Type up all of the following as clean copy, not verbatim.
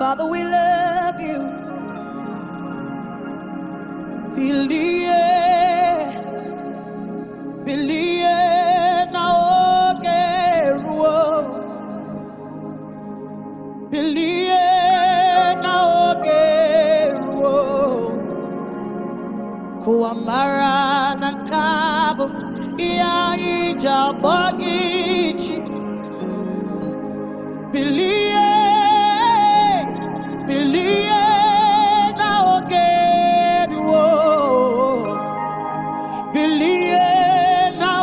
Father, we love you. Feel the air, believe now, believe now, Kuamara na kabo ya ijabagichi. Believe now, believe now,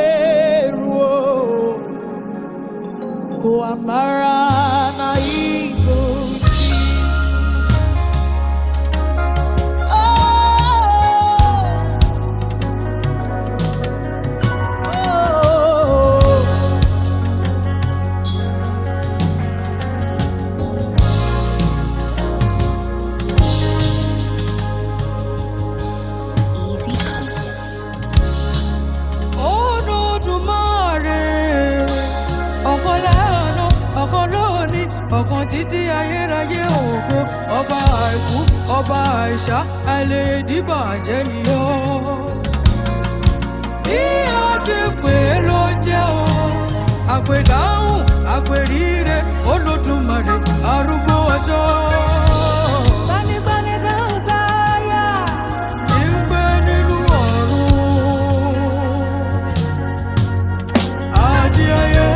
Kuamara na iguchi. Títí ayérayé ògo ọba àìkú ọba àìsà àìlèdíbàjẹ́ ni ó. Bí a ti pè é ló jẹ́ o, àpèdáhùn àpèríre Olódùmarè arúgbó ọjọ́. Gbanigbani dáhùn sáyà. Tí ń gbé nínú ọ̀run. Àti ayé.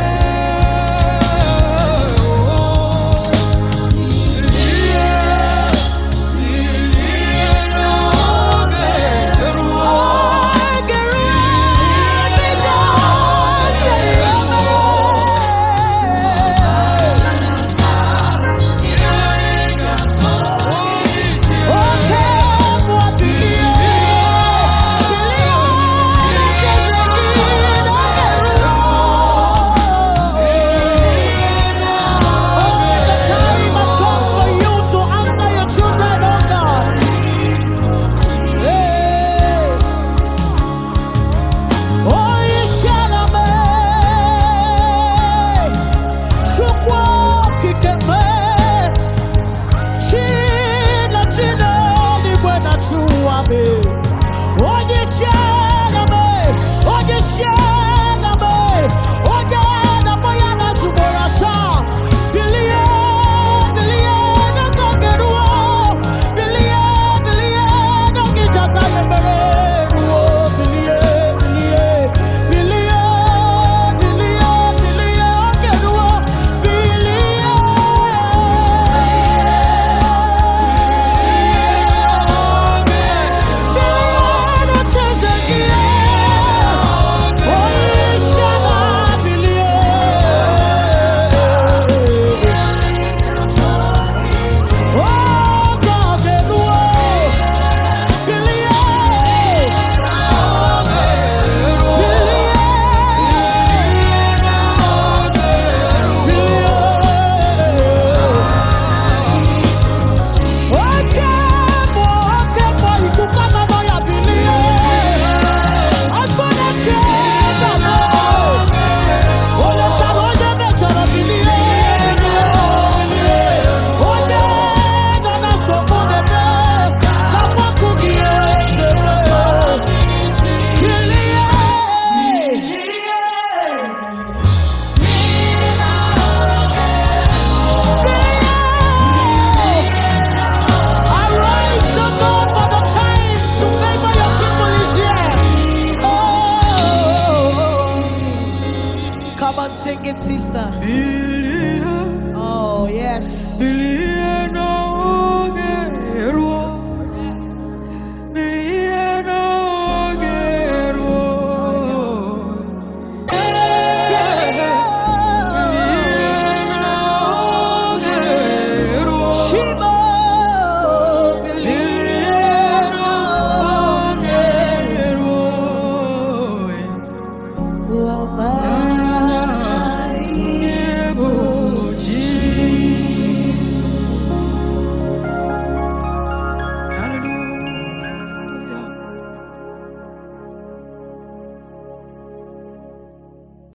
Sing it, sister. Oh, yes.